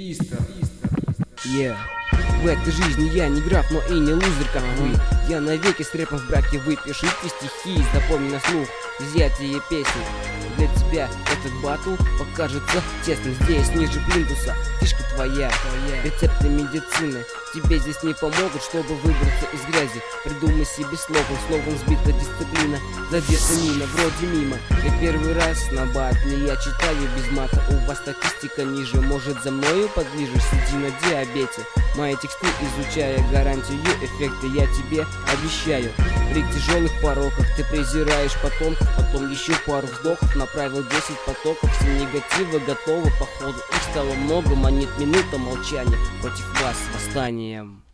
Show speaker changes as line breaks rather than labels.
В этой жизни я не граф, но и не лузер, как вы. Я навеки с рэпом в браке, вы пишите стихи, запомни на слух изъятие песни. Для тебя этот батл покажется тесным. Здесь ниже плинтуса, фишка твоя. Рецепты медицины тебе здесь не помогут, чтобы выбраться из грязи. Придумай себе слоган сбита дисциплина. Задета мина, вроде мимо. Я первый раз на батле, я читаю без мата. У вас статистика ниже, может за мною подлиже. Сиди на диабете, мои тексты изучая, гарантию эффекта я тебе обещаю. При тяжелых пороках ты презираешь потомков, потом еще пару вздохов, направил 10 потоков, все негативы готовы, походу их стало много, манит минута молчания против вас с восстанием.